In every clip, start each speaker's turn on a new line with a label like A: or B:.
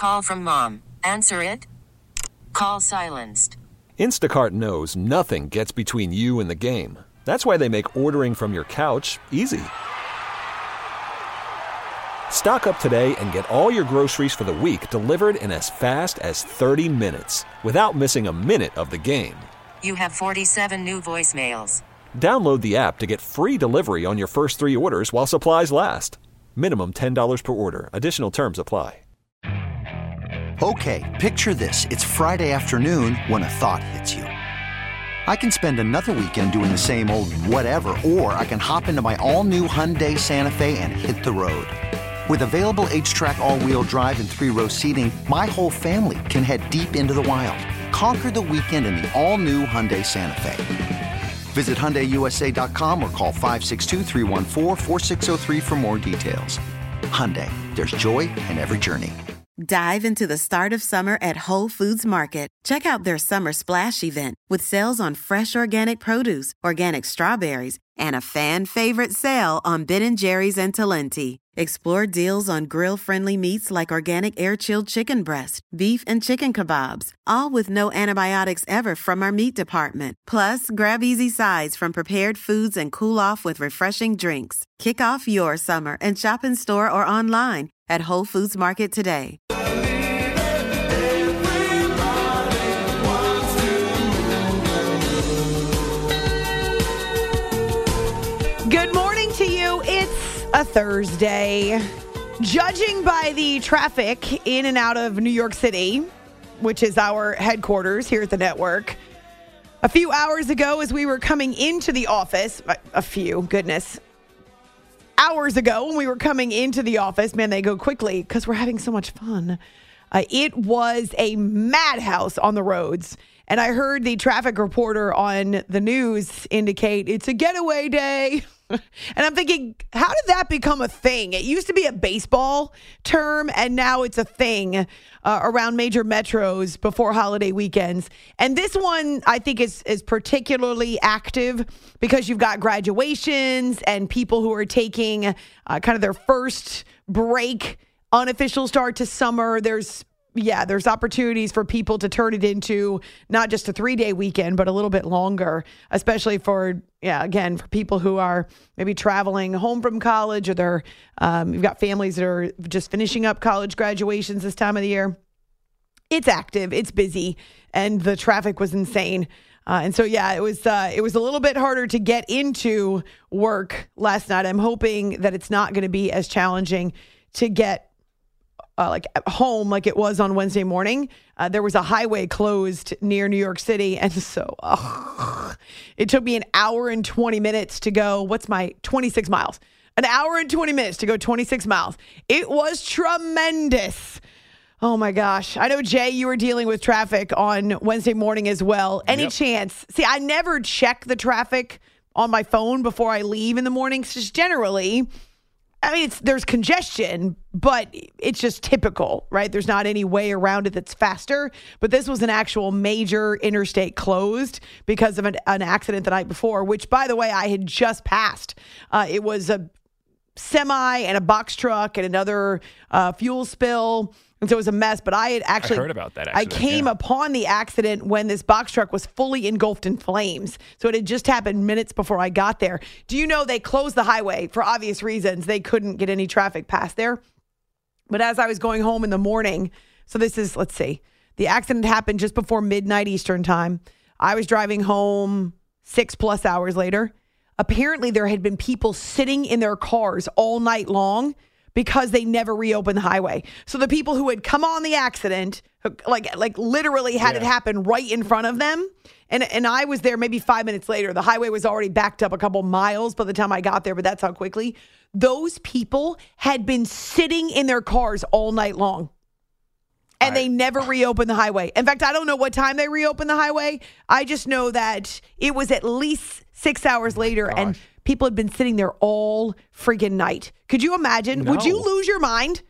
A: call from mom. Answer it. Call silenced.
B: Instacart knows nothing gets between you and the game. That's why they make ordering from your couch easy. Stock up today and get all your groceries for the week delivered in as fast as 30 minutes without missing a minute of the game.
A: You have 47 new voicemails.
B: Download the app to get free delivery on your first 3 orders while supplies last. Minimum $10 per order. Additional terms apply.
C: Okay, picture this. It's Friday afternoon when a thought hits you. I can spend another weekend doing the same old whatever, or I can hop into my all-new Hyundai Santa Fe and hit the road. With available H-Track all-wheel drive and 3-row seating, my whole family can head deep into the wild. Conquer the weekend in the all-new Hyundai Santa Fe. Visit HyundaiUSA.com or call 562-314-4603 for more details. Hyundai, there's joy in every journey.
D: Dive into the start of summer at Whole Foods Market. Check out their Summer Splash event with sales on fresh organic produce, organic strawberries, and a fan-favorite sale on Ben & Jerry's and Talenti. Explore deals on grill-friendly meats like organic air-chilled chicken breast, beef and chicken kebabs, all with no antibiotics ever from our meat department. Plus, grab easy sides from prepared foods and cool off with refreshing drinks. Kick off your summer and shop in store or online at Whole Foods Market today.
E: Good morning to you. It's a Thursday. Judging by the traffic in and out of New York City, which is our headquarters here at the network, a few hours ago as we were coming into the office, hours ago when we were coming into the office, man, they go quickly because we're having so much fun. It was a madhouse on the roads. And I heard the traffic reporter on the news indicate it's a getaway day. And I'm thinking, how did that become a thing? It used to be a baseball term, and now it's a thing around major metros before holiday weekends. And this one, I think, is particularly active because you've got graduations and people who are taking kind of their first break, unofficial start to summer. There's opportunities for people to turn it into not just a 3-day weekend, but a little bit longer, especially for people who are maybe traveling home from college, or you've got families that are just finishing up college graduations this time of the year. It's active, it's busy, and the traffic was insane. It was a little bit harder to get into work last night. I'm hoping that it's not going to be as challenging to get home like it was on Wednesday morning. There was a highway closed near New York City. And so it took me an hour and 20 minutes to go. 26 miles? An hour and 20 minutes to go 26 miles. It was tremendous. Oh my gosh. I know, Jay, you were dealing with traffic on Wednesday morning as well. Any chance? See, I never check the traffic on my phone before I leave in the mornings. Just generally, there's congestion, but it's just typical, right? There's not any way around it that's faster. But this was an actual major interstate closed because of an accident the night before, which, by the way, I had just passed. It was a semi and a box truck and another fuel spill. And so it was a mess, but I had actually
F: heard about that accident.
E: I came upon the accident when this box truck was fully engulfed in flames. So it had just happened minutes before I got there. Do you know they closed the highway for obvious reasons? They couldn't get any traffic past there. But as I was going home in the morning, so this is, let's see, the accident happened just before midnight Eastern time. I was driving home 6+ hours later. Apparently there had been people sitting in their cars all night long because they never reopened the highway. So the people who had come on the accident, like literally had it happen right in front of them. And I was there maybe 5 minutes later. The highway was already backed up a couple miles by the time I got there, but that's how quickly. Those people had been sitting in their cars all night long. And they never reopened the highway. In fact, I don't know what time they reopened the highway. I just know that it was at least 6 hours later, and people had been sitting there all freaking night. Could you imagine?
F: No.
E: Would you lose your mind?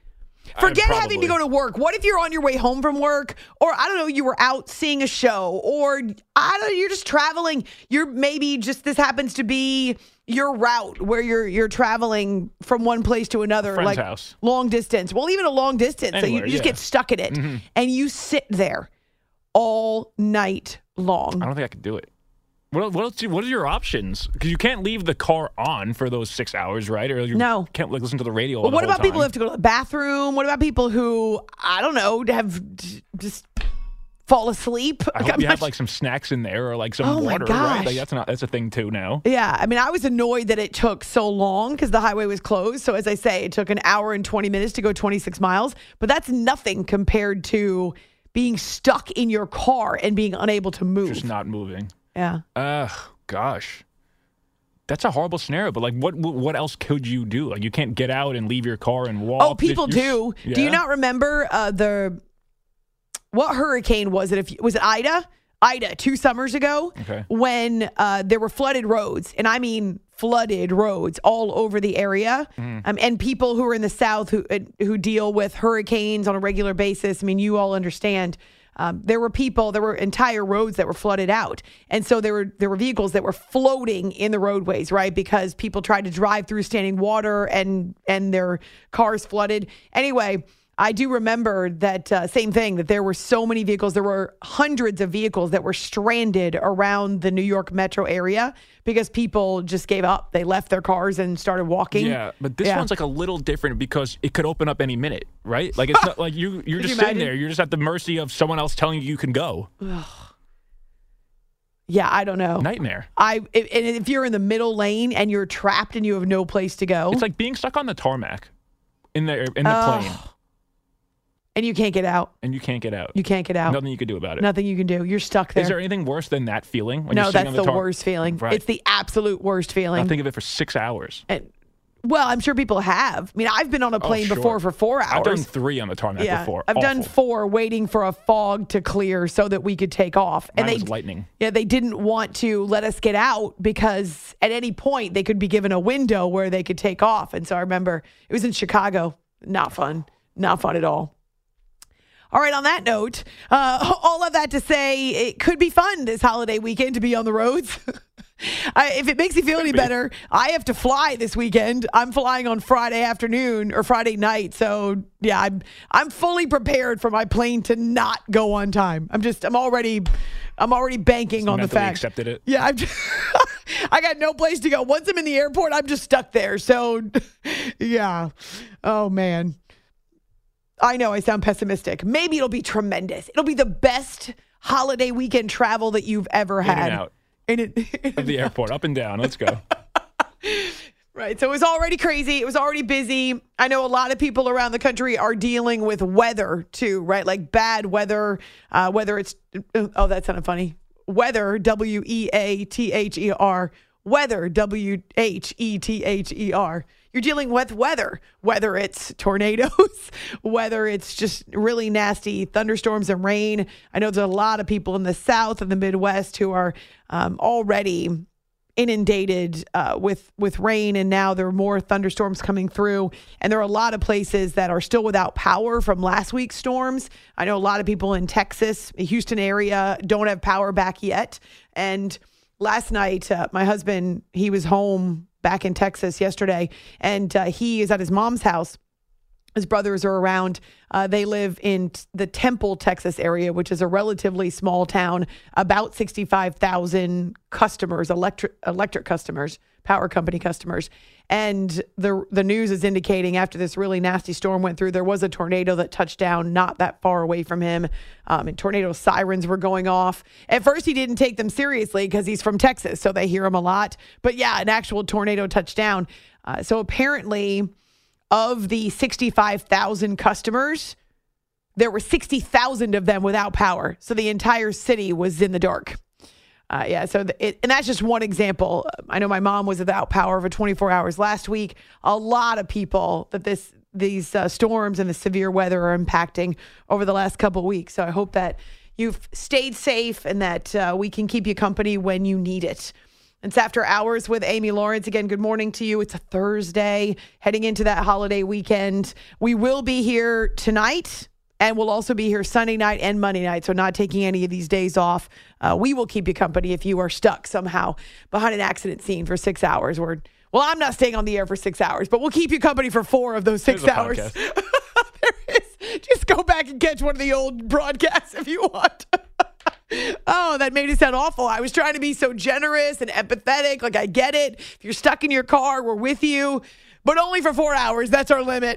E: Forget having to go to work. What if you're on your way home from work, or I don't know, you were out seeing a show, or I don't know, you're just traveling. You're maybe just this happens to be your route where you're traveling from one place to another,
F: friend's
E: like
F: house.
E: Long distance. Well, even a long distance,
F: Anywhere,
E: so you just get stuck in it, and you sit there all night long.
F: I don't think I could do it. What are your options? Because you can't leave the car on for those 6 hours, right? Or you can't listen to the radio all the
E: What
F: whole
E: about people who
F: time.
E: have to go to the bathroom? What about people who, I don't know, have just fall asleep?
F: I hope you have like some snacks in there or like some water, right? Like that's a thing too now.
E: Yeah, I mean, I was annoyed that it took so long because the highway was closed. So as I say, it took an hour and 20 minutes to go 26 miles. But that's nothing compared to being stuck in your car and being unable to move.
F: Just not moving.
E: Yeah.
F: Gosh. That's a horrible scenario, but like what else could you do? Like you can't get out and leave your car and walk.
E: Oh, people do.
F: Yeah?
E: Do you not remember what hurricane was it? Was it Ida? Ida 2 summers ago, when there were flooded roads, and I mean flooded roads all over the area, and people who are in the South who deal with hurricanes on a regular basis. I mean, you all understand. There were entire roads that were flooded out. And so there were vehicles that were floating in the roadways, right? Because people tried to drive through standing water and their cars flooded. Anyway, I do remember that same thing, that there were so many vehicles. There were hundreds of vehicles that were stranded around the New York metro area because people just gave up. They left their cars and started walking.
F: Yeah, but this one's like a little different because it could open up any minute, right? Like it's not like you're just sitting there. You're just at the mercy of someone else telling you can go.
E: Yeah, I don't know.
F: Nightmare.
E: If you're in the middle lane and you're trapped and you have no place to go.
F: It's like being stuck on the tarmac in the plane.
E: And you can't get out.
F: And you can't get out.
E: You can't get out.
F: Nothing you can do about it.
E: Nothing you can do. You're stuck there.
F: Is there anything worse than that feeling? When
E: No,
F: you're sitting
E: that's
F: on
E: the worst feeling.
F: Right.
E: It's the absolute worst feeling.
F: I'll think of it for 6 hours.
E: Well, I'm sure people have. I mean, I've been on a plane before for 4 hours.
F: I've done 3 on the tarmac before.
E: I've done 4 waiting for a fog to clear so that we could take off.
F: Mine was lightning.
E: Yeah, they didn't want to let us get out because at any point they could be given a window where they could take off. And so I remember it was in Chicago. Not fun. Not fun at all. All right, on that note, all of that to say, it could be fun this holiday weekend to be on the roads. If it makes you feel any better, I have to fly this weekend. I'm flying on Friday afternoon or Friday night. So, yeah, I'm fully prepared for my plane to not go on time. I'm already banking on the fact.
F: Accepted it.
E: Yeah, I got no place to go. Once I'm in the airport, I'm just stuck there. So, yeah. Oh, man. I know I sound pessimistic. Maybe it'll be tremendous. It'll be the best holiday weekend travel that you've ever had.
F: In and out. Of the airport, up and down. Let's go.
E: Right. So it was already crazy. It was already busy. I know a lot of people around the country are dealing with weather too, right? Like bad weather, whether it's, oh, that sounded funny. Weather, W-E-A-T-H-E-R. Weather, W-H-E-T-H-E-R. You're dealing with weather, whether it's tornadoes, whether it's just really nasty thunderstorms and rain. I know there's a lot of people in the South and the Midwest who are already inundated with rain, and now there are more thunderstorms coming through. And there are a lot of places that are still without power from last week's storms. I know a lot of people in Texas, the Houston area, don't have power back yet. And last night, my husband, he was home back in Texas yesterday, and he is at his mom's house. His brothers are around. They live in the Temple, Texas area, which is a relatively small town, about 65,000 customers, electric customers, power company customers. And the news is indicating after this really nasty storm went through, there was a tornado that touched down not that far away from him. And tornado sirens were going off. At first, he didn't take them seriously because he's from Texas, so they hear him a lot. But yeah, an actual tornado touched down. So apparently, of the 65,000 customers, there were 60,000 of them without power. So the entire city was in the dark. And that's just one example. I know my mom was without power for 24 hours last week. A lot of people that these storms and the severe weather are impacting over the last couple of weeks. So I hope that you've stayed safe and that we can keep you company when you need it. It's After Hours with Amy Lawrence. Again, good morning to you. It's a Thursday, heading into that holiday weekend. We will be here tonight, and we'll also be here Sunday night and Monday night, so not taking any of these days off. We will keep you company if you are stuck somehow behind an accident scene for 6 hours. Well, I'm not staying on the air for 6 hours, but we'll keep you company for 4 of those 6 hours. There is. Just go back and catch one of the old broadcasts if you want. Oh, that made it sound awful. I was trying to be so generous and empathetic. Like, I get it. If you're stuck in your car, we're with you. But only for 4 hours. That's our limit.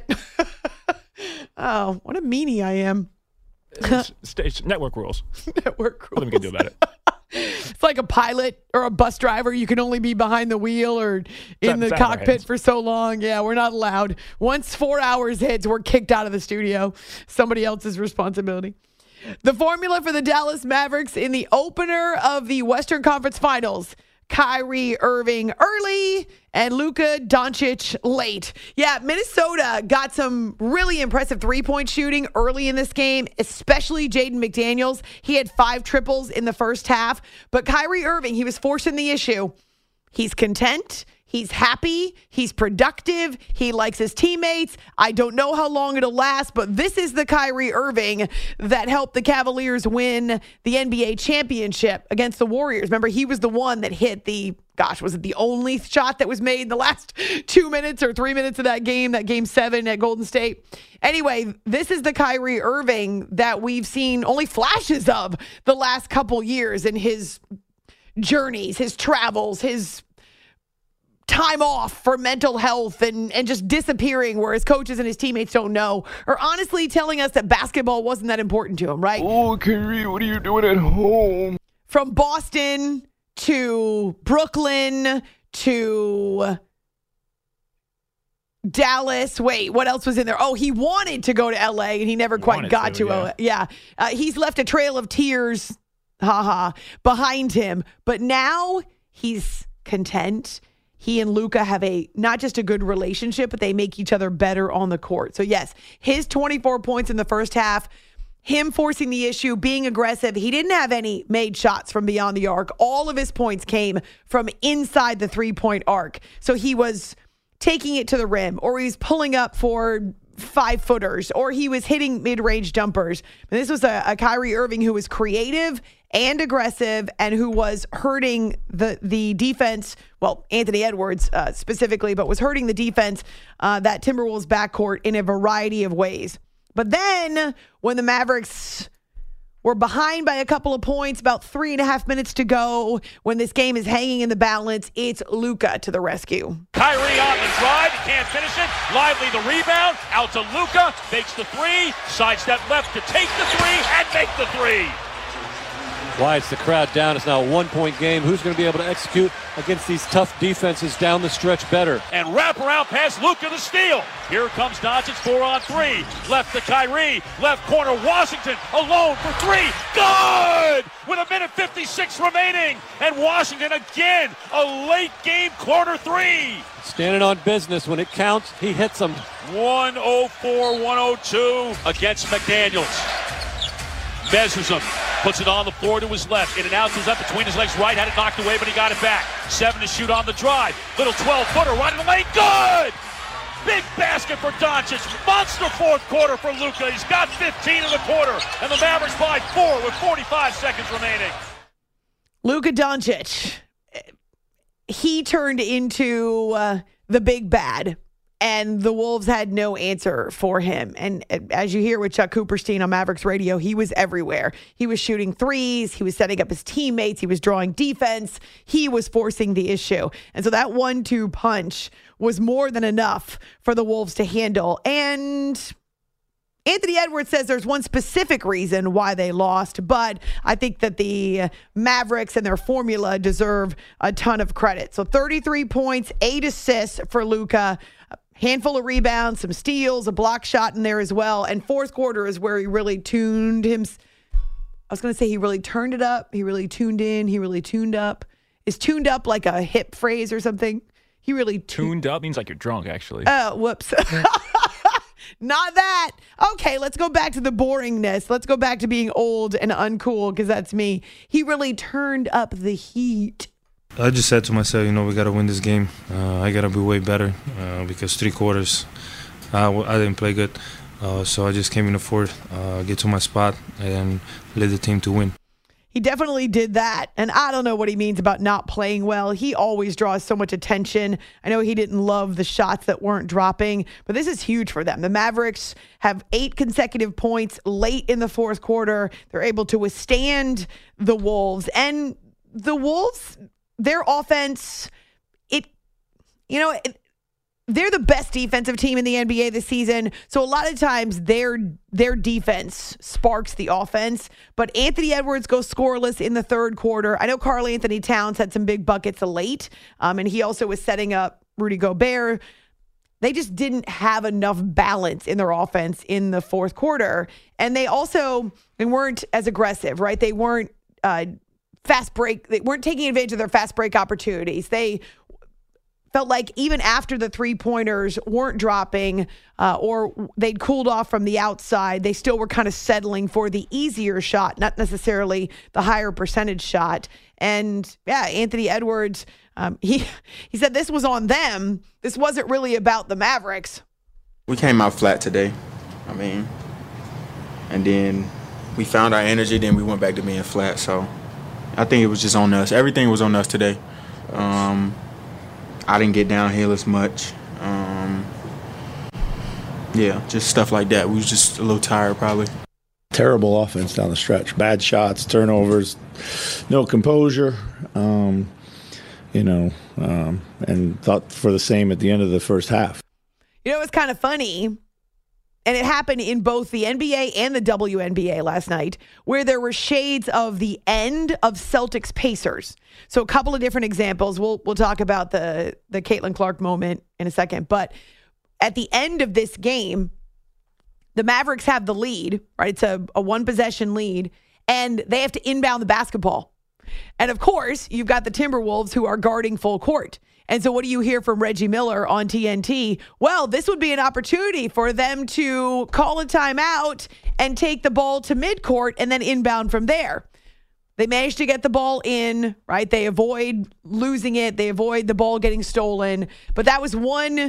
E: Oh, what a meanie I am.
F: It's network rules.
E: Network rules.
F: Nothing we can do about it.
E: It's like a pilot or a bus driver. You can only be behind the wheel or in the cockpit for so long. Yeah, we're not allowed. Once 4 hours hits, we're kicked out of the studio. Somebody else's responsibility. The formula for the Dallas Mavericks in the opener of the Western Conference Finals: Kyrie Irving early and Luka Doncic late. Yeah, Minnesota got some really impressive three-point shooting early in this game, especially Jaden McDaniels. He had 5 triples in the first half, but Kyrie Irving, he was forcing the issue. He's content. He's happy. He's productive. He likes his teammates. I don't know how long it'll last, but this is the Kyrie Irving that helped the Cavaliers win the NBA championship against the Warriors. Remember, he was the one that hit was it the only shot that was made in the last 2 minutes or 3 minutes of that game 7 at Golden State? Anyway, this is the Kyrie Irving that we've seen only flashes of the last couple years in his journeys, his travels, his time off for mental health and just disappearing where his coaches and his teammates don't know, or honestly telling us that basketball wasn't that important to him, right?
G: Oh, Kyrie, what are you doing at home?
E: From Boston to Brooklyn to Dallas. Wait, what else was in there? Oh, he wanted to go to LA and he never quite got to LA. Yeah. He's left a trail of tears, behind him, but now he's content. He and Luka have not just a good relationship, but they make each other better on the court. So yes, his 24 points in the first half, him forcing the issue, being aggressive. He didn't have any made shots from beyond the arc. All of his points came from inside the 3-point arc. So he was taking it to the rim, or he's pulling up for 5-footers, or he was hitting mid-range jumpers. And this was a Kyrie Irving who was creative and aggressive and who was hurting the defense. Well, Anthony Edwards specifically, but was hurting the defense, that Timberwolves backcourt in a variety of ways. But then when the Mavericks were behind by a couple of points, about 3.5 minutes to go, when this game is hanging in the balance, it's Luka to the rescue.
H: Kyrie on the drive, he can't finish it. Lively the rebound, out to Luka, makes the 3, sidestep left to take the 3 and make the 3.
I: Quiets the crowd down. It's now a 1-point game. Who's going to be able to execute against these tough defenses down the stretch better?
H: And wrap around pass, Luka the steal. Here comes Doncic, 4-on-3. Left to Kyrie, left corner, Washington alone for 3. Good! With 1:56 remaining. And Washington again, a late game corner 3.
I: Standing on business. When it counts, he hits them.
H: 104-102 against McDaniels. Measures him, puts it on the floor to his left, in and out to his left, between his legs right, had it knocked away, but he got it back. 7 to shoot on the drive, little 12-footer right in the lane, good! Big basket for Doncic, monster fourth quarter for Luka, he's got 15 in the quarter, and the Mavericks by 4 with 45 seconds remaining.
E: Luka Doncic, he turned into the big bad. And the Wolves had no answer for him. And as you hear with Chuck Cooperstein on Mavericks Radio, he was everywhere. He was shooting threes. He was setting up his teammates. He was drawing defense. He was forcing the issue. And so that 1-2 punch was more than enough for the Wolves to handle. And Anthony Edwards says there's one specific reason why they lost, but I think that the Mavericks and their formula deserve a ton of credit. So 33 points, 8 assists for Luka. Handful of rebounds, some steals, a block shot in there as well. And fourth quarter is where he really tuned him. I was going to say he really turned it up. He really tuned in. He really tuned up. Is tuned up like a hip phrase or something? He really
F: tuned up means like you're drunk, actually.
E: Oh, whoops. Not that. Okay, let's go back to the boringness. Let's go back to being old and uncool because that's me. He really turned up the heat.
J: I just said to myself, we got to win this game. I got to be way better because 3 quarters I didn't play good. So I just came in the fourth, get to my spot, and led the team to win.
E: He definitely did that. And I don't know what he means about not playing well. He always draws so much attention. I know he didn't love the shots that weren't dropping, but this is huge for them. The Mavericks have 8 consecutive points late in the fourth quarter. They're able to withstand the Wolves. And the Wolves, their offense, they're the best defensive team in the NBA this season. So a lot of times their defense sparks the offense. But Anthony Edwards goes scoreless in the third quarter. I know Karl Anthony Towns had some big buckets late, and he also was setting up Rudy Gobert. They just didn't have enough balance in their offense in the fourth quarter. And they weren't as aggressive, right? They weren't fast break. They weren't taking advantage of their fast break opportunities. They felt like even after the 3-pointers weren't dropping or they'd cooled off from the outside, they still were kind of settling for the easier shot, not necessarily the higher percentage shot. And yeah, Anthony Edwards, he said this was on them. This wasn't really about the Mavericks.
K: We came out flat today. And then we found our energy, then we went back to being flat. So I think it was just on us. Everything was on us today. I didn't get downhill as much. Just stuff like that. We was just a little tired probably.
L: Terrible offense down the stretch. Bad shots, turnovers, no composure, and thought for the same at the end of the first half.
E: It's kind of funny, and it happened in both the NBA and the WNBA last night, where there were shades of the end of Celtics Pacers. So a couple of different examples. We'll talk about the Caitlin Clark moment in a second. But at the end of this game, the Mavericks have the lead, right? It's a 1-possession lead, and they have to inbound the basketball. And of course, you've got the Timberwolves who are guarding full court. And so what do you hear from Reggie Miller on TNT? Well, this would be an opportunity for them to call a timeout and take the ball to midcourt and then inbound from there. They managed to get the ball in, right? They avoid losing it. They avoid the ball getting stolen. But that was one,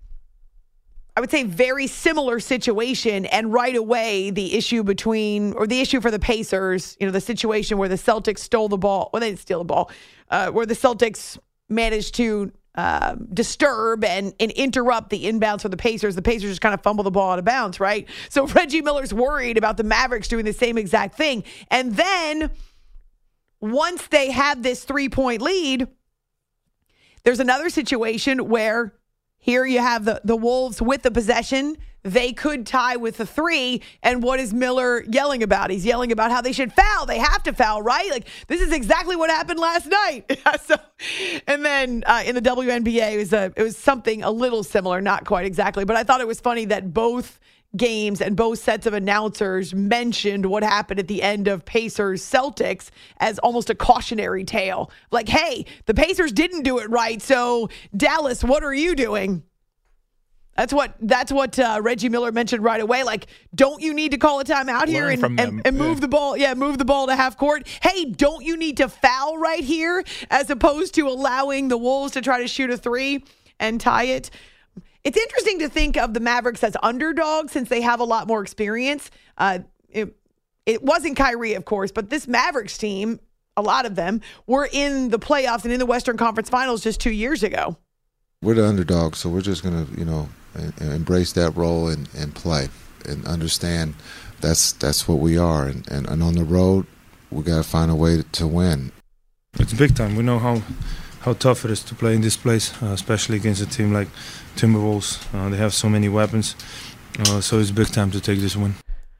E: I would say, very similar situation. And right away, the issue for the Pacers, the situation where the Celtics stole the ball. Well, they didn't steal the ball. Where the Celtics managed to disturb and interrupt the inbounds for the Pacers. The Pacers just kind of fumble the ball out of bounds, right? So Reggie Miller's worried about the Mavericks doing the same exact thing. And then once they have this 3-point lead, there's another situation where here you have the Wolves with the possession. They could tie with the 3. And what is Miller yelling about? He's yelling about how they should foul. They have to foul, right? Like, this is exactly what happened last night. And then in the WNBA, it was something a little similar, not quite exactly. But I thought it was funny that both games and both sets of announcers mentioned what happened at the end of Pacers Celtics as almost a cautionary tale. Like, hey, the Pacers didn't do it right. So Dallas, what are you doing? That's what Reggie Miller mentioned right away. Like, don't you need to call a timeout here and move the ball? Yeah, move the ball to half court. Hey, don't you need to foul right here as opposed to allowing the Wolves to try to shoot a 3 and tie it? It's interesting to think of the Mavericks as underdogs since they have a lot more experience. It wasn't Kyrie, of course, but this Mavericks team, a lot of them, were in the playoffs and in the Western Conference Finals just 2 years ago.
M: We're the underdogs, so we're just going to, embrace that role and play and understand that's what we are. And on the road, we got to find a way to win.
J: It's big time. We know how tough it is to play in this place, especially against a team like Timberwolves. They have so many weapons, so it's big time to take this win.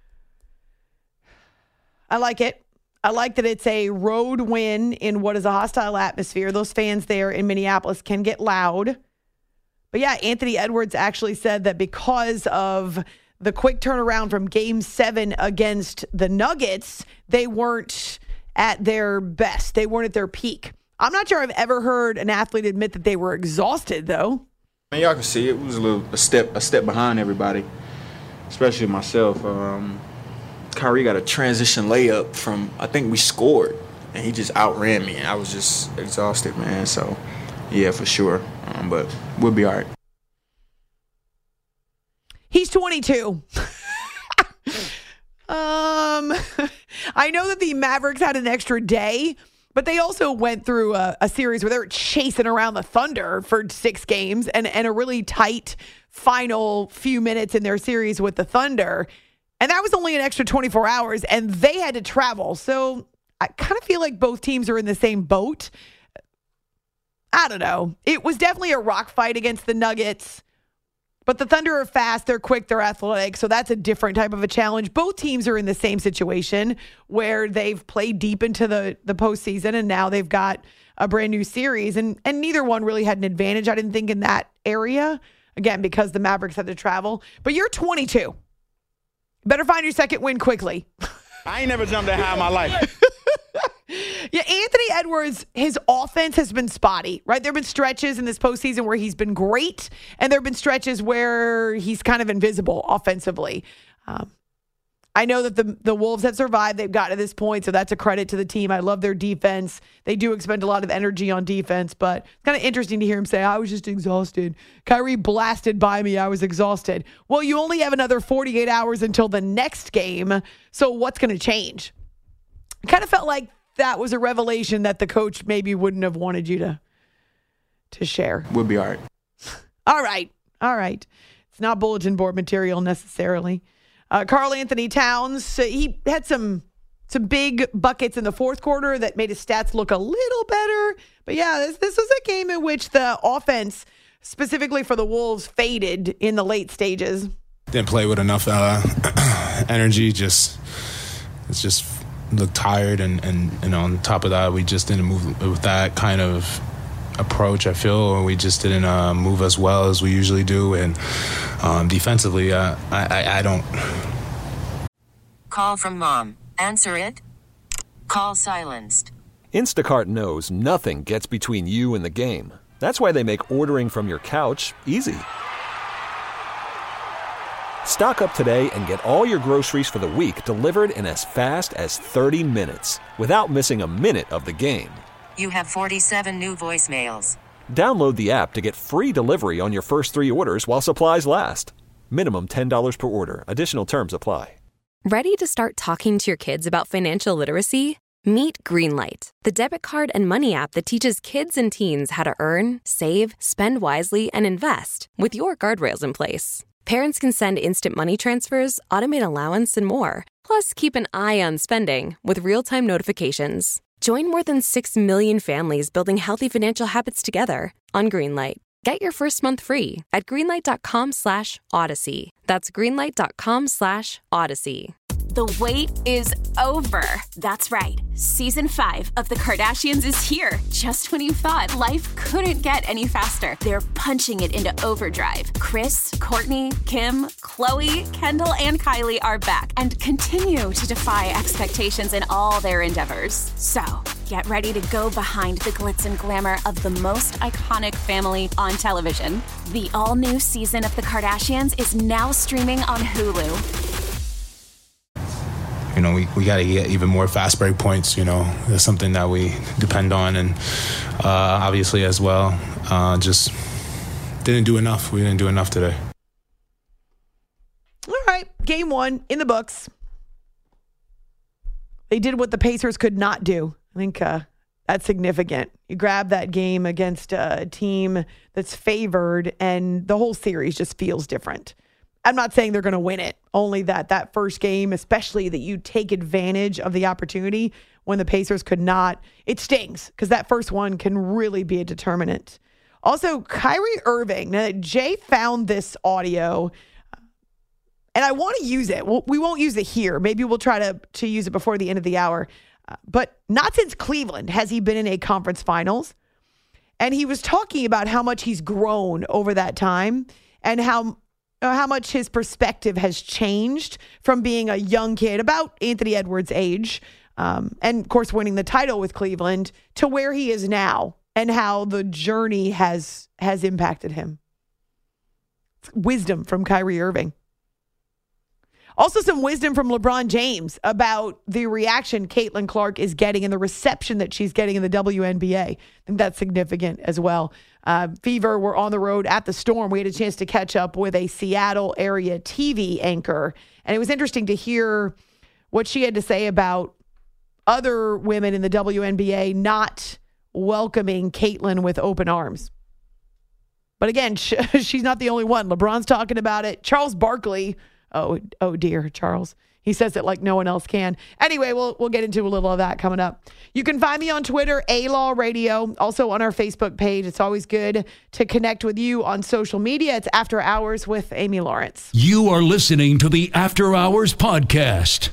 E: I like it. I like that it's a road win in what is a hostile atmosphere. Those fans there in Minneapolis can get loud. But yeah, Anthony Edwards actually said that because of the quick turnaround from Game 7 against the Nuggets, they weren't at their best. They weren't at their peak. I'm not sure I've ever heard an athlete admit that they were exhausted, though.
K: Y'all can see it was a step behind everybody, especially myself. Kyrie got a transition layup from, I think we scored. and he just outran me. And I was just exhausted, man. So, yeah, for sure. But we'll be all right.
E: He's 22. I know that the Mavericks had an extra day, but they also went through a series where they were chasing around the Thunder for 6 games and a really tight final few minutes in their series with the Thunder. And that was only an extra 24 hours, and they had to travel. So I kind of feel like both teams are in the same boat. I don't know. It was definitely a rock fight against the Nuggets. But the Thunder are fast, they're quick, they're athletic, so that's a different type of a challenge. Both teams are in the same situation where they've played deep into the postseason, and now they've got a brand new series, and neither one really had an advantage, I didn't think, in that area, again, because the Mavericks had to travel. But you're 22. Better find your second win quickly.
N: I ain't never jumped that high in my life.
E: Yeah, Anthony Edwards, his offense has been spotty, right? There have been stretches in this postseason where he's been great, and there have been stretches where he's kind of invisible offensively. I know that the Wolves have survived. They've gotten to this point, so that's a credit to the team. I love their defense. They do expend a lot of energy on defense, but it's kind of interesting to hear him say, I was just exhausted. Kyrie blasted by me. I was exhausted. Well, you only have another 48 hours until the next game, so what's going to change? I kind of felt like that was a revelation that the coach maybe wouldn't have wanted you to share.
K: We'll be all right.
E: All right. It's not bulletin board material necessarily. Karl Anthony Towns, he had some big buckets in the fourth quarter that made his stats look a little better. But yeah, this was a game in which the offense, specifically for the Wolves, faded in the late stages.
O: Didn't play with enough energy. It's just looked tired, and on top of that, we just didn't move with that kind of approach, I feel, or we just didn't move as well as we usually do, and defensively, I don't.
A: Call from mom. Answer it. Call silenced.
B: Instacart knows nothing gets between you and the game. That's why they make ordering from your couch easy. Stock up today and get all your groceries for the week delivered in as fast as 30 minutes without missing a minute of the game.
A: You have 47 new voicemails.
B: Download the app to get free delivery on your first 3 orders while supplies last. Minimum $10 per order. Additional terms apply.
P: Ready to start talking to your kids about financial literacy? Meet Greenlight, the debit card and money app that teaches kids and teens how to earn, save, spend wisely, and invest with your guardrails in place. Parents can send instant money transfers, automate allowance, and more. Plus, keep an eye on spending with real-time notifications. Join more than 6 million families building healthy financial habits together on Greenlight. Get your first month free at greenlight.com/Odyssey. That's greenlight.com/Odyssey.
Q: The wait is over. That's right. Season 5 of The Kardashians is here. Just when you thought life couldn't get any faster, they're punching it into overdrive. Kris, Kourtney, Kim, Khloe, Kendall, and Kylie are back and continue to defy expectations in all their endeavors. So, get ready to go behind the glitz and glamour of the most iconic family on television. The all-new season of The Kardashians is now streaming on Hulu.
O: You know, we got to get even more fast break points. You know, that's something that we depend on, and obviously as well, just didn't do enough. We didn't do enough today.
E: All right, game 1 in the books. They did what the Pacers could not do. I think that's significant. You grab that game against a team that's favored, and the whole series just feels different. I'm not saying they're going to win it, only that first game, especially that you take advantage of the opportunity when the Pacers could not. It stings because that first one can really be a determinant. Also, Kyrie Irving. Now, Jay found this audio, and I want to use it. We won't use it here. Maybe we'll try to use it before the end of the hour. But not since Cleveland has he been in a conference finals. And he was talking about how much he's grown over that time and how much his perspective has changed from being a young kid, about Anthony Edwards' age, and, of course, winning the title with Cleveland, to where he is now and how the journey has impacted him. Wisdom from Kyrie Irving. Also, some wisdom from LeBron James about the reaction Caitlin Clark is getting and the reception that she's getting in the WNBA. I think that's significant as well. Fever were on the road at the Storm. We had a chance to catch up with a Seattle area TV anchor, and it was interesting to hear what she had to say about other women in the WNBA not welcoming Caitlin with open arms. But again, she's not the only one. LeBron's talking about it. Charles Barkley. Oh dear, Charles. He says it like no one else can. Anyway, we'll get into a little of that coming up. You can find me on Twitter, A-Law Radio, also on our Facebook page. It's always good to connect with you on social media. It's After Hours with Amy Lawrence.
R: You are listening to the After Hours podcast.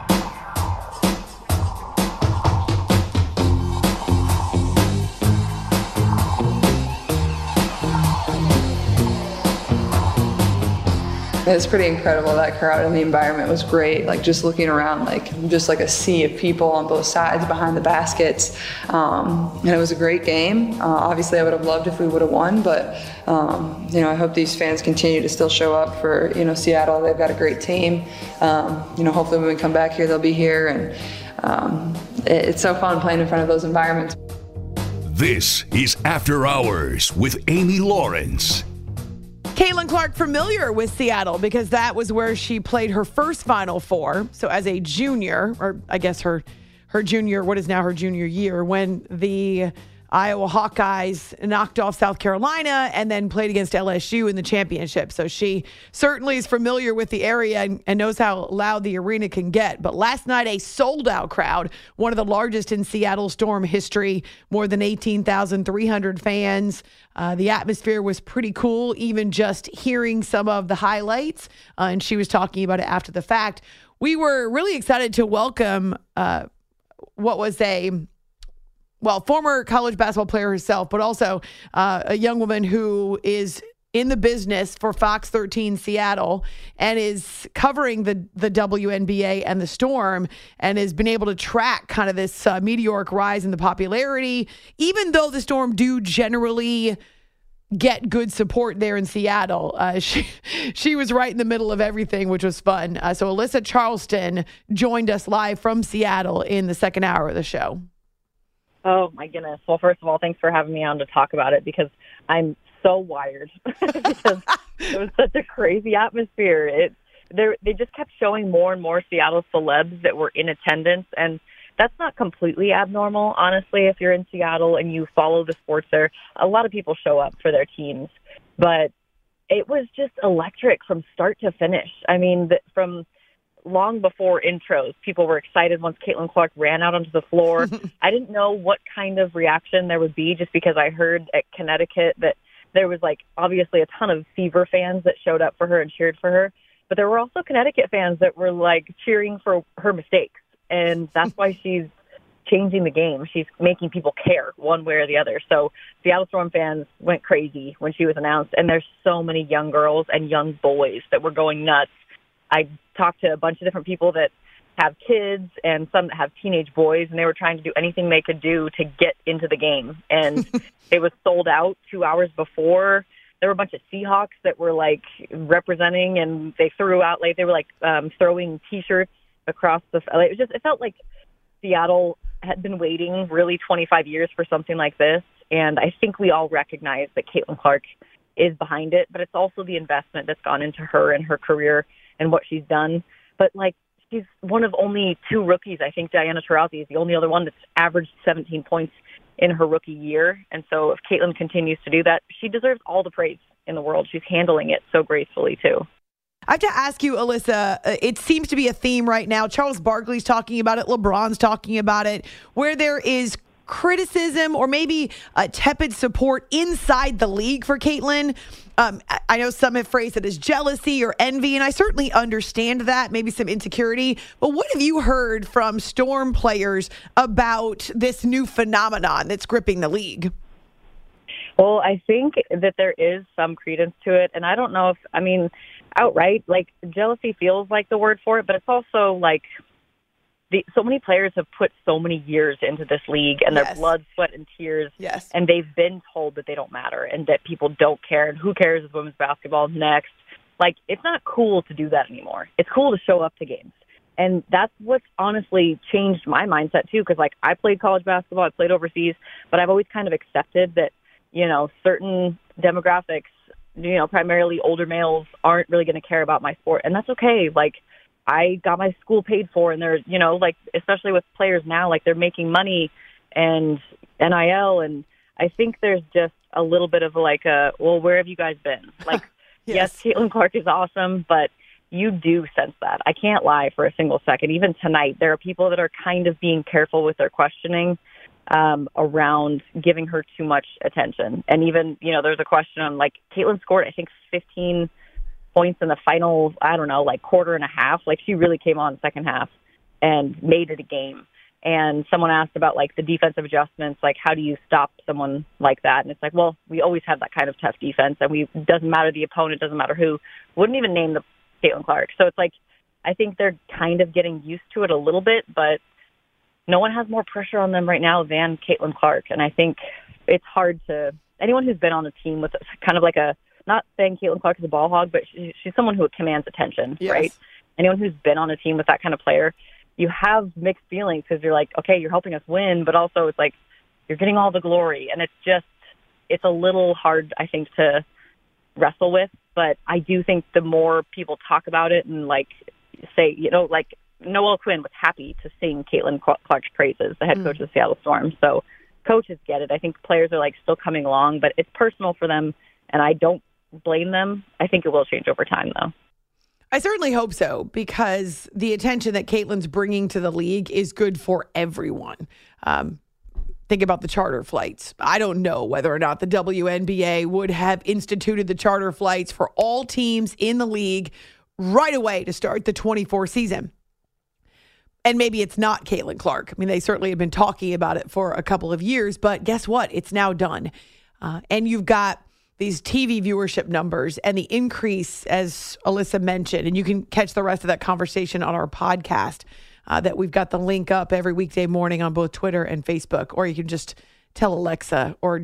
S: It's pretty incredible, that crowd, and the environment was great. Like, just looking around, like just like a sea of people on both sides behind the baskets. And it was a great game. Obviously, I would have loved if we would have won, but I hope these fans continue to still show up for Seattle. They've got a great team. Hopefully when we come back here, they'll be here, and it's so fun playing in front of those environments.
R: This is After Hours with Amy Lawrence.
E: Caitlin Clark familiar with Seattle because that was where she played her first Final Four. So as a junior, or I guess her junior, what is now her junior year, when the Iowa Hawkeyes knocked off South Carolina and then played against LSU in the championship. So she certainly is familiar with the area and knows how loud the arena can get. But last night, a sold-out crowd, one of the largest in Seattle Storm history, more than 18,300 fans. The atmosphere was pretty cool, even just hearing some of the highlights. And she was talking about it after the fact. We were really excited to welcome former college basketball player herself, but also a young woman who is in the business for Fox 13 Seattle and is covering the WNBA and the Storm and has been able to track kind of this meteoric rise in the popularity, even though the Storm do generally get good support there in Seattle. She was right in the middle of everything, which was fun. So Alyssa Charleston joined us live from Seattle in the second hour of the show.
T: Oh, my goodness. Well, first of all, thanks for having me on to talk about it because I'm so wired because it was such a crazy atmosphere. They just kept showing more and more Seattle celebs that were in attendance, and that's not completely abnormal, honestly. If you're in Seattle and you follow the sports there, a lot of people show up for their teams. But it was just electric from start to finish. I mean, from long before intros, people were excited once Caitlin Clark ran out onto the floor. I didn't know what kind of reaction there would be just because I heard at Connecticut that there was obviously a ton of Fever fans that showed up for her and cheered for her. But there were also Connecticut fans that were cheering for her mistakes. And that's why she's changing the game. She's making people care one way or the other. So Seattle Storm fans went crazy when she was announced. And there's so many young girls and young boys that were going nuts. I talked to a bunch of different people that have kids and some that have teenage boys, and they were trying to do anything they could do to get into the game. And it was sold out 2 hours before. There were a bunch of Seahawks that were representing, and they threw out they were throwing T-shirts across the. It felt like Seattle had been waiting really 25 years for something like this, and I think we all recognize that Caitlin Clark is behind it, but it's also the investment that's gone into her and her career and what she's done. But she's one of only two rookies. I think Diana Taurasi is the only other one that's averaged 17 points in her rookie year. And so if Caitlin continues to do that, she deserves all the praise in the world. She's handling it so gracefully too.
E: I have to ask you, Alyssa, it seems to be a theme right now. Charles Barkley's talking about it. LeBron's talking about it, where there is criticism or maybe a tepid support inside the league for Caitlin. I know some have phrased it as jealousy or envy, and I certainly understand that, maybe some insecurity. But what have you heard from Storm players about this new phenomenon that's gripping the league?
T: Well, I think that there is some credence to it, and I don't know if, outright, jealousy feels like the word for it, but it's also so many players have put so many years into this league and their blood, sweat, and tears.
E: Yes.
T: And they've been told that they don't matter and that people don't care. And who cares if women's basketball next? Like, it's not cool to do that anymore. It's cool to show up to games. And that's what's honestly changed my mindset, too, because, like, I played college basketball, I played overseas, but I've always kind of accepted that, you know, certain demographics, you know, primarily older males, aren't really going to care about my sport. And that's okay. Like, I got my school paid for, and they're, you know, like, especially with players now, like, they're making money and NIL, and I think there's just a little bit of, like, well, where have you guys been? Like, yes, Caitlin Clark is awesome, but you do sense that. I can't lie for a single second. Even tonight, there are people that are kind of being careful with their questioning around giving her too much attention. And even, you know, there's a question on, like, Caitlin scored, I think, 15 points in the final, I don't know, like, quarter and a half. Like, she really came on second half and made it a game. And someone asked about, like, the defensive adjustments, like, how do you stop someone like that? And it's like, well, we always have that kind of tough defense, and it doesn't matter the opponent, doesn't matter who. Wouldn't even name the Caitlin Clark. So it's like, I think they're kind of getting used to it a little bit, but no one has more pressure on them right now than Caitlin Clark. And I think it's hard to, anyone who's been on a team with kind of like not saying Caitlin Clark is a ball hog, but she's someone who commands attention, right? Anyone who's been on a team with that kind of player, you have mixed feelings because you're like, okay, you're helping us win, but also it's like you're getting all the glory. And it's a little hard, I think, to wrestle with. But I do think the more people talk about it and, like, say, you know, like, Noelle Quinn was happy to sing Caitlin Clark's praises, the head coach of the Seattle Storm. So coaches get it. I think players are, like, still coming along, but it's personal for them, and I don't blame them. I think it will change over time, though.
E: I certainly hope so, because the attention that Caitlin's bringing to the league is good for everyone. Think about the charter flights. I don't know whether or not the WNBA would have instituted the charter flights for all teams in the league right away to start the 24 season. And maybe it's not Caitlin Clark. I mean, they certainly have been talking about it for a couple of years, but guess what? It's now done. And you've got these TV viewership numbers and the increase, as Alyssa mentioned, and you can catch the rest of that conversation on our podcast that we've got the link up every weekday morning on both Twitter and Facebook, or you can just tell Alexa, or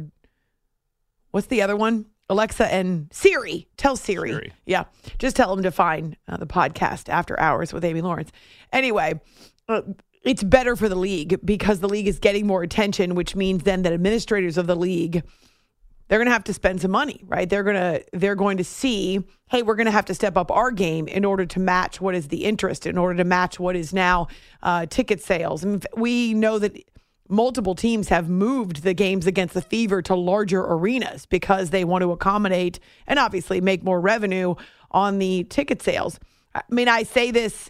E: what's the other one? Alexa and Siri. Tell Siri. Yeah. Just tell them to find the podcast After Hours with Amy Lawrence. Anyway, it's better for the league because the league is getting more attention, which means then that administrators of the league, they're going to have to spend some money, right? They're going to see, hey, we're going to have to step up our game in order to match what is the interest, in order to match what is now ticket sales. And we know that multiple teams have moved the games against the Fever to larger arenas because they want to accommodate and obviously make more revenue on the ticket sales. I mean, I say this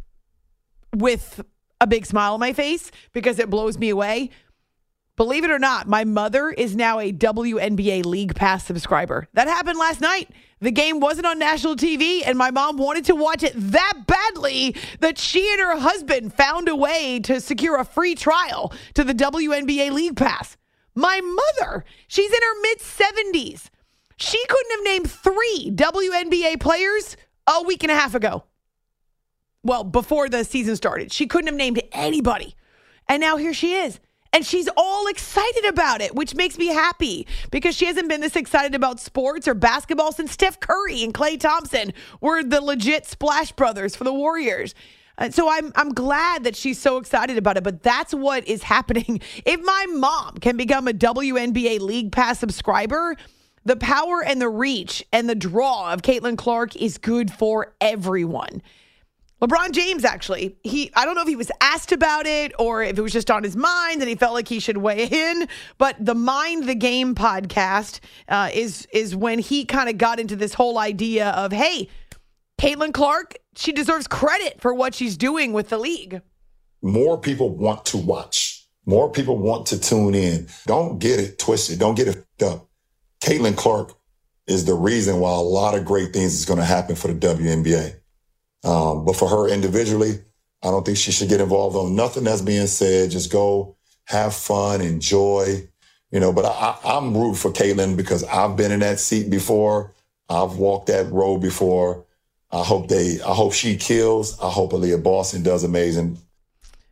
E: with a big smile on my face because it blows me away. Believe it or not, my mother is now a WNBA League Pass subscriber. That happened last night. The game wasn't on national TV, and my mom wanted to watch it that badly that she and her husband found a way to secure a free trial to the WNBA League Pass. My mother, she's in her mid-70s. She couldn't have named 3 WNBA players a week and a half ago. Well, before the season started. She couldn't have named anybody. And now here she is. And she's all excited about it, which makes me happy because she hasn't been this excited about sports or basketball since Steph Curry and Klay Thompson were the legit Splash Brothers for the Warriors. So I'm glad that she's so excited about it, but that's what is happening. If my mom can become a WNBA League Pass subscriber, the power and the reach and the draw of Caitlin Clark is good for everyone. LeBron James, actually, I don't know if he was asked about it or if it was just on his mind and he felt like he should weigh in, but the Mind the Game podcast is when he kind of got into this whole idea of, hey, Caitlin Clark, she deserves credit for what she's doing with the league.
U: More people want to watch. More people want to tune in. Don't get it twisted. Don't get it f***ed up. Caitlin Clark is the reason why a lot of great things is going to happen for the WNBA. But for her individually, I don't think she should get involved on nothing that's being said. Just go have fun, enjoy, but I'm rooting for Caitlin because I've been in that seat before. I've walked that road before. I hope she kills. I hope Aaliyah Boston does amazing.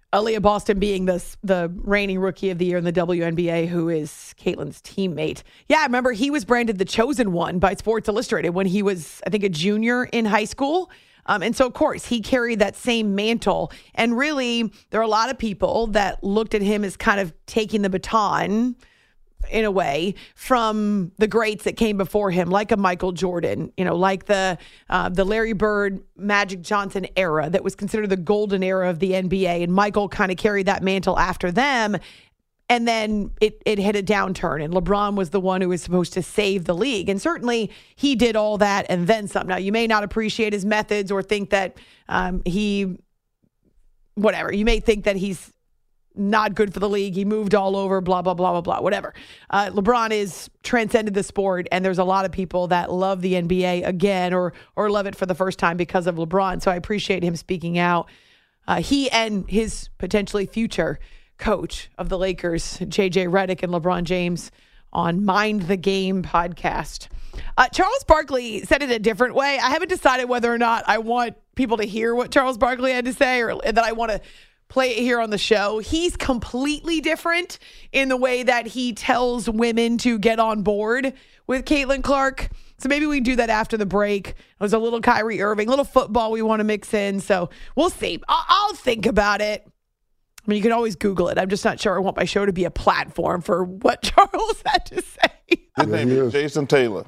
E: Aaliyah Boston being the reigning rookie of the year in the WNBA, who is Caitlin's teammate. Yeah, I remember he was branded the chosen one by Sports Illustrated when he was, I think, a junior in high school. And so, of course, he carried that same mantle. And really, there are a lot of people that looked at him as kind of taking the baton, in a way, from the greats that came before him, like a Michael Jordan, like the Larry Bird, Magic Johnson era that was considered the golden era of the NBA. And Michael kind of carried that mantle after them. And then it hit a downturn, and LeBron was the one who was supposed to save the league. And certainly he did all that and then some. Now, you may not appreciate his methods or think that you may think that he's not good for the league. He moved all over, blah, blah, blah, blah, blah, whatever. LeBron is transcended the sport, and there's a lot of people that love the NBA again or love it for the first time because of LeBron. So I appreciate him speaking out. He and his potentially future coach of the Lakers, JJ Redick, and LeBron James on Mind the Game podcast. Charles Barkley said it a different way. I haven't decided whether or not I want people to hear what Charles Barkley had to say or that I want to play it here on the show. He's completely different in the way that he tells women to get on board with Caitlin Clark. So maybe we can do that after the break. There's a little Kyrie Irving, a little football we want to mix in. So we'll see. I'll think about it. I mean, you can always Google it. I'm just not sure I want my show to be a platform for what Charles had to say.
G: His name is Jason Taylor.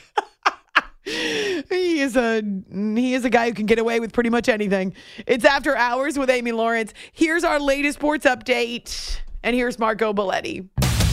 E: He is a guy who can get away with pretty much anything. It's After Hours with Amy Lawrence. Here's our latest sports update, and here's Marco Belletti.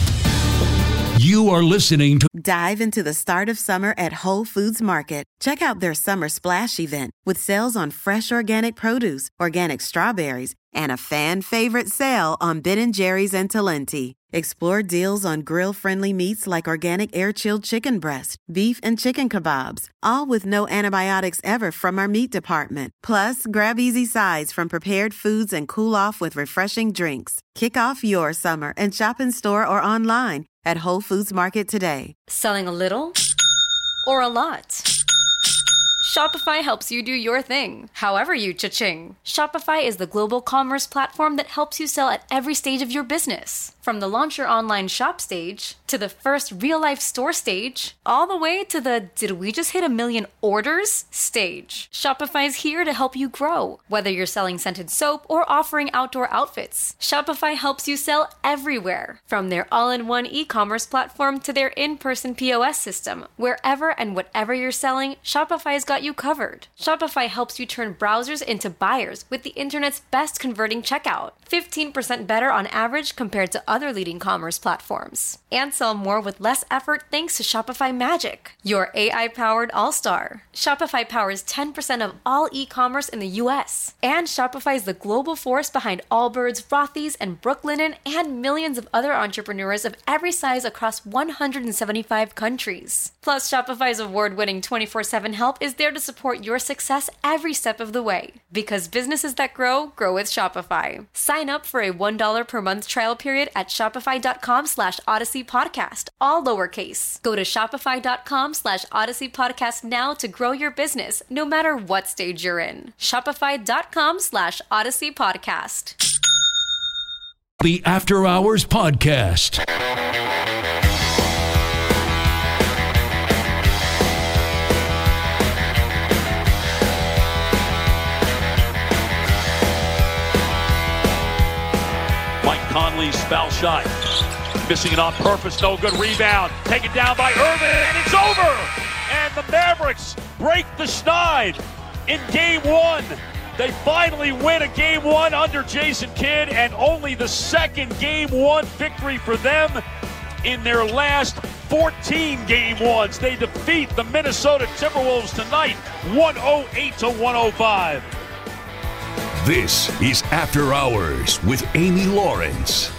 R: You are listening to
D: Dive into the start of summer at Whole Foods Market. Check out their Summer Splash event with sales on fresh organic produce, organic strawberries, and a fan favorite sale on Ben & Jerry's and Talenti. Explore deals on grill-friendly meats like organic air-chilled chicken breast, beef and chicken kebabs, all with no antibiotics ever from our meat department. Plus, grab easy sides from prepared foods and cool off with refreshing drinks. Kick off your summer and shop in store or online at Whole Foods Market today.
C: Selling a little or a lot? Shopify helps you do your thing, however you cha-ching. Shopify is the global commerce platform that helps you sell at every stage of your business. From the launch your online shop stage, to the first real-life store stage, all the way to the did we just hit 1 million orders stage. Shopify's here to help you grow. Whether you're selling scented soap or offering outdoor outfits, Shopify helps you sell everywhere. From their all-in-one e-commerce platform to their in-person POS system, wherever and whatever you're selling, Shopify's got you covered. Shopify helps you turn browsers into buyers with the internet's best converting checkout. 15% better on average compared to other leading commerce platforms. And sell more with less effort thanks to Shopify Magic, your AI-powered all-star. Shopify powers 10% of all e-commerce in the U.S. And Shopify is the global force behind Allbirds, Rothy's, and Brooklinen, and millions of other entrepreneurs of every size across 175 countries. Plus, Shopify's award-winning 24/7 help is there to support your success every step of the way. Because businesses that grow with Shopify. Sign up for a $1 per month trial period at shopify.com/Odyssey Podcast, all lowercase. Go to shopify.com/Odyssey Podcast now to grow your business, no matter what stage you're in. Shopify.com/Odyssey Podcast.
R: the After Hours Podcast.
H: Mike Conley's foul shot. Missing it on purpose. No good rebound. Taken down by Irvin, and it's over. And the Mavericks break the schneid in Game 1. They finally win a Game 1 under Jason Kidd, and only the second Game 1 victory for them in their last 14 Game 1s. They defeat the Minnesota Timberwolves tonight, 108-105.
R: This is After Hours with Amy Lawrence.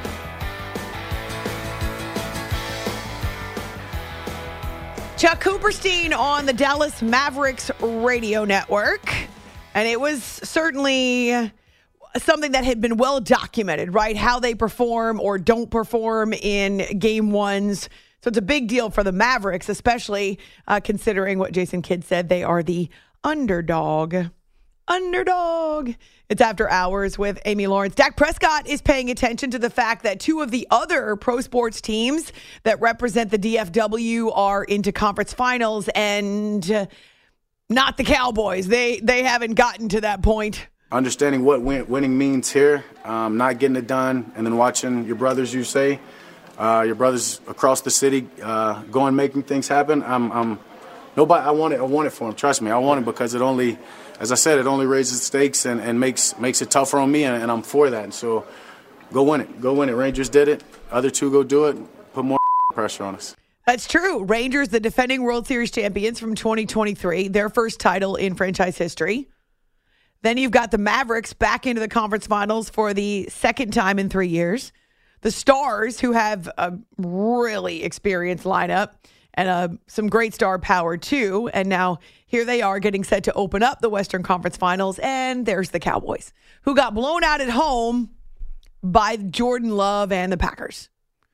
E: Chuck Cooperstein on the Dallas Mavericks radio network. And it was certainly something that had been well documented, right? How they perform or don't perform in Game 1s. So it's a big deal for the Mavericks, especially considering what Jason Kidd said. They are the underdog Underdog. It's After Hours with Amy Lawrence. Dak Prescott is paying attention to the fact that two of the other pro sports teams that represent the DFW are into conference finals and not the Cowboys. They haven't gotten to that point.
I: Understanding what winning means here, not getting it done, and then watching your brothers, your brothers across the city going making things happen. I want it for them. Trust me, I want it because it only, as I said, it only raises the stakes and makes it tougher on me, and I'm for that. And so go win it. Rangers did it. Other two go do it. Put more pressure on us.
E: That's true. Rangers, the defending World Series champions from 2023, their first title in franchise history. Then you've got the Mavericks back into the conference finals for the second time in 3 years. The Stars, who have a really experienced lineup and some great star power too. And now here they are getting set to open up the Western Conference Finals. And there's the Cowboys, who got blown out at home by Jordan Love and the Packers.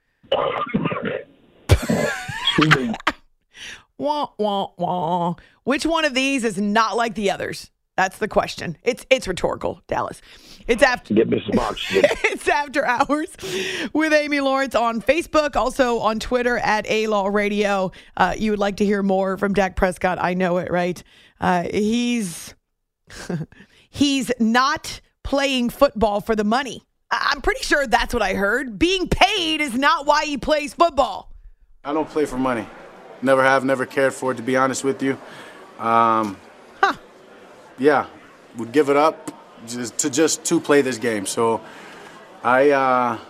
E: Wah, wah, wah. Which one of these is not like the others? That's the question. It's rhetorical, Dallas. It's after.
G: Get Mr. Box.
E: It's After Hours with Amy Lawrence on Facebook, also on Twitter at ALaw Radio. You would like to hear more from Dak Prescott? I know it, right? He's not playing football for the money. I'm pretty sure that's what I heard. Being paid is not why he plays football.
I: I don't play for money. Never have, never cared for it, to be honest with you. Yeah, would give it up just to play this game. So so I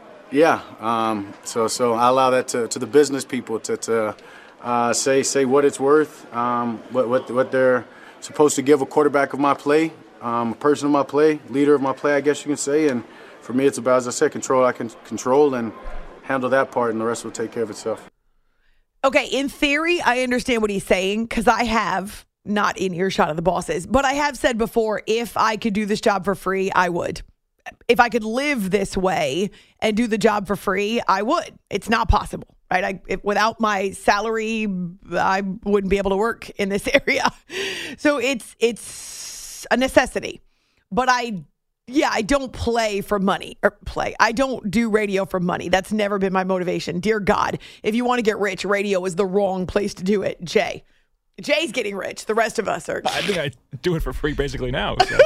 I: allow that to the business people to say what it's worth, what they're supposed to give a quarterback of my play, a person of my play, leader of my play, I guess you can say. And for me, it's about, as I said, control. I can control and handle that part, and the rest will take care of itself.
E: Okay, in theory, I understand what he's saying because I have. Not in earshot of the bosses, but I have said before, if I could do this job for free, I would. If I could live this way and do the job for free, I would. It's not possible, right? Without my salary, I wouldn't be able to work in this area. So it's a necessity. But I don't play for money I don't do radio for money. That's never been my motivation. Dear God, if you want to get rich, radio is the wrong place to do it. Jay's getting rich. The rest of us are.
F: I think I do it for free basically now. So.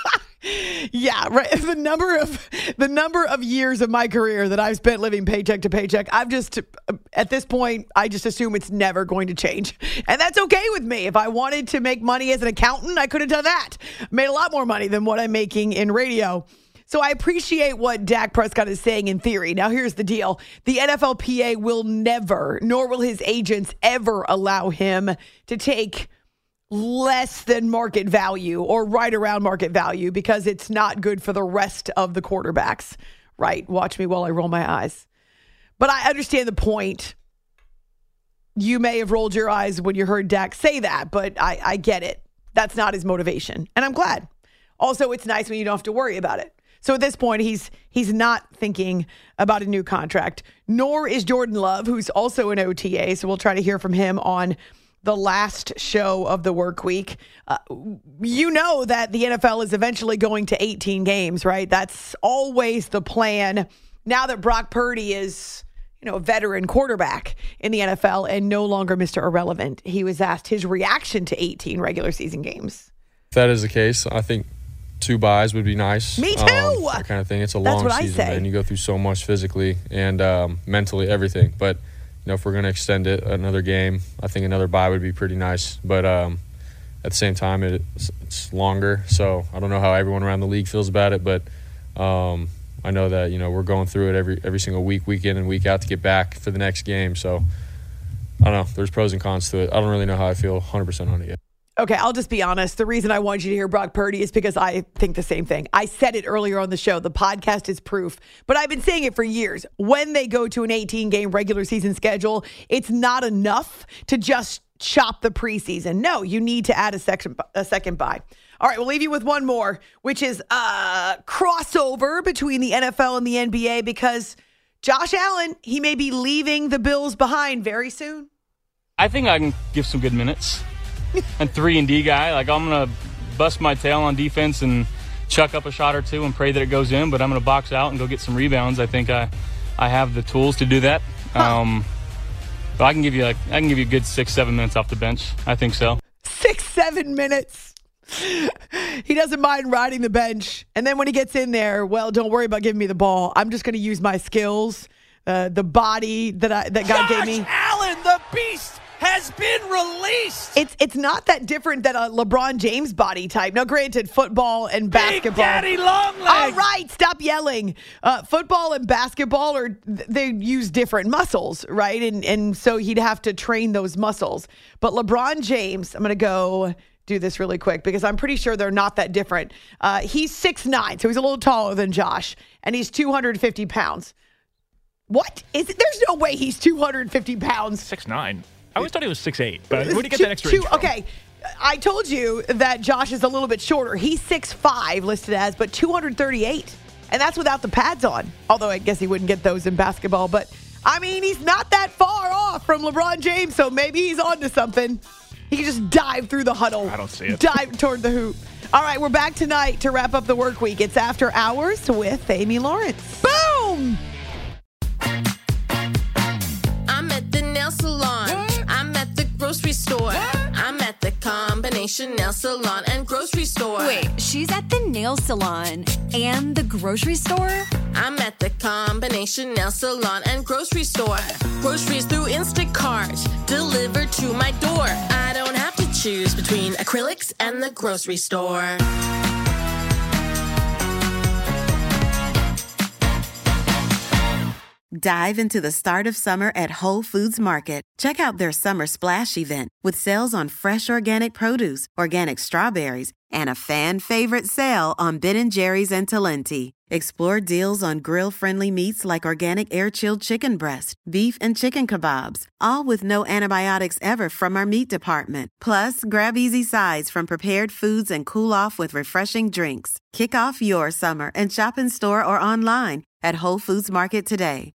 E: Yeah, right. The number of years of my career that I've spent living paycheck to paycheck, at this point, I just assume it's never going to change. And that's okay with me. If I wanted to make money as an accountant, I could have done that. Made a lot more money than what I'm making in radio. So I appreciate what Dak Prescott is saying in theory. Now, here's the deal. The NFLPA will never, nor will his agents ever allow him to take less than market value or right around market value because it's not good for the rest of the quarterbacks. Right? Watch me while I roll my eyes. But I understand the point. You may have rolled your eyes when you heard Dak say that, but I get it. That's not his motivation. And I'm glad. Also, it's nice when you don't have to worry about it. So at this point, he's not thinking about a new contract, nor is Jordan Love, who's also an OTA. So we'll try to hear from him on the last show of the work week. You know that the NFL is eventually going to 18 games, right? That's always the plan. Now that Brock Purdy is, a veteran quarterback in the NFL and no longer Mr. Irrelevant, he was asked his reaction to 18 regular season games.
V: If that is the case, I think 2 buys would be nice.
E: Me too.
V: That kind of thing. It's a long season, and you go through so much physically and mentally, everything. But if we're going to extend it another game, I think another bye would be pretty nice. But at the same time, it's longer, so I don't know how everyone around the league feels about it. But I know that we're going through it every single week in and week out to get back for the next game. So I don't know. There's pros and cons to it. I don't really know how I feel 100% on it yet.
E: Okay, I'll just be honest. The reason I wanted you to hear Brock Purdy is because I think the same thing. I said it earlier on the show. The podcast is proof. But I've been saying it for years. When they go to an 18-game regular season schedule, it's not enough to just chop the preseason. No, you need to add a second bye. All right, we'll leave you with one more, which is a crossover between the NFL and the NBA because Josh Allen, he may be leaving the Bills behind very soon.
W: I think I can give some good minutes. And 3-and-D guy, I'm going to
L: bust my tail on defense and chuck up a shot or two and pray that it goes in, but I'm going to box out and go get some rebounds. I think I have the tools to do that. But I can give you a good 6-7 minutes off the bench. I think so.
E: 6-7 minutes. He doesn't mind riding the bench. And then when he gets in there, well, don't worry about giving me the ball. I'm just going to use my skills, the body that God gave me.
M: Josh Allen, the beast, has been released.
E: It's not that different than a LeBron James body type. Now, granted, football and basketball.
M: Big Daddy Longlegs.
E: All right, stop yelling. Football and basketball they use different muscles, right? And so he'd have to train those muscles. But LeBron James, I'm going to go do this really quick because I'm pretty sure they're not that different. He's 6'9", so he's a little taller than Josh, and he's 250 pounds. What? There's no way he's 250 pounds.
F: 6'9". I always thought he was 6'8", but where did he get that extra inch from?
E: Okay, I told you that Josh is a little bit shorter. He's 6'5", listed as, but 238. And that's without the pads on. Although I guess he wouldn't get those in basketball. But, I mean, he's not that far off from LeBron James, so maybe he's on to something. He can just dive through the huddle.
F: I don't see it.
E: Dive toward the hoop. All right, we're back tonight to wrap up the work week. It's After Hours with Amy Lawrence. Boom!
W: I'm at the nail salon. I'm at the grocery store. I'm at the Combination Nail Salon and Grocery Store.
X: Wait, she's at the nail salon and the grocery store?
W: I'm at the Combination Nail Salon and Grocery Store. Groceries through Instacart, delivered to my door. I don't have to choose between acrylics and the grocery store.
D: Dive into the start of summer at Whole Foods Market. Check out their Summer Splash event with sales on fresh organic produce, organic strawberries, and a fan-favorite sale on Ben & Jerry's and Talenti. Explore deals on grill-friendly meats like organic air-chilled chicken breast, beef and chicken kebabs, all with no antibiotics ever from our meat department. Plus, grab easy sides from prepared foods and cool off with refreshing drinks. Kick off your summer and shop in store or online at Whole Foods Market today.